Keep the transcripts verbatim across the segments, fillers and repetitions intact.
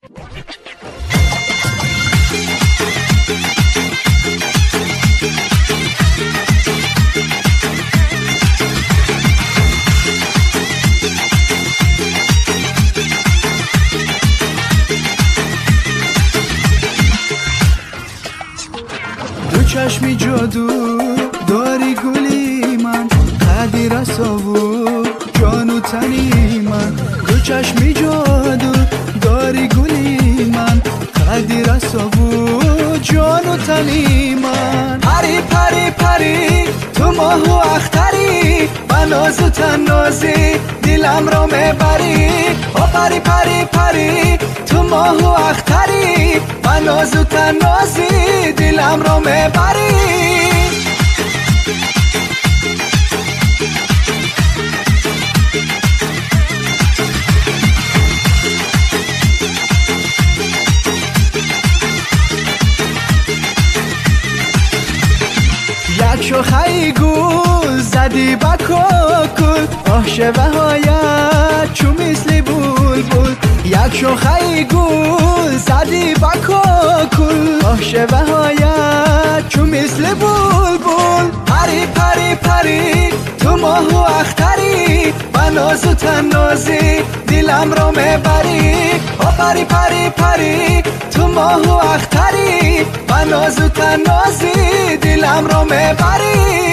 چشمی جادو داری گلی من قدی رساو جانو تنی من دو چشمی جادو داری گلی من قدی رساو جانو تنی من پری پری پری تو ماه و اختری با ناز و تنازی دلم رو میبری او پری پری پری تو ماه و اختری با ناز و تنازی دلم رو میبری یک شوخی گل زدی با کوکل آه شبهایت چو مثل بلبل یک شوخی گل زدی با کوکل آه شبهایت چو مثل بلبل پری پری پری تو ماه و اختری با ناز و تنازی دلم رو میبری آه پری پری پری تو ماه و اختری با ناز و تنازی دلم رو میبری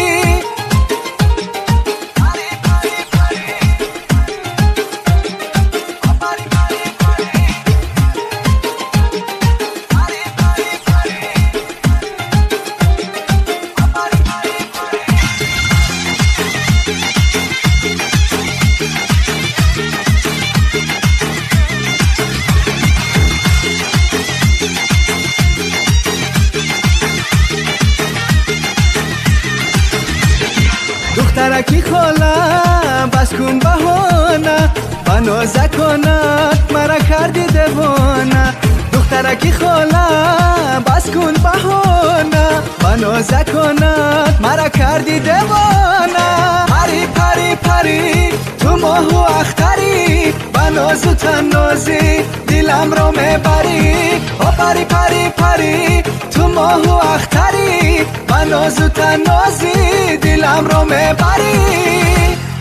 دخترکی خالم بس کن بهانه با نازکانت مرا کردی دوانه دخترکی خالم بس کن بهانه با نازکانت مرا کردی دوانه پری پری پری تو ماه و اختری با ناز و تنازی دلم رو میبری او پری پری پری تو ماه و اختری با ناز و تنازی دلم رو میبری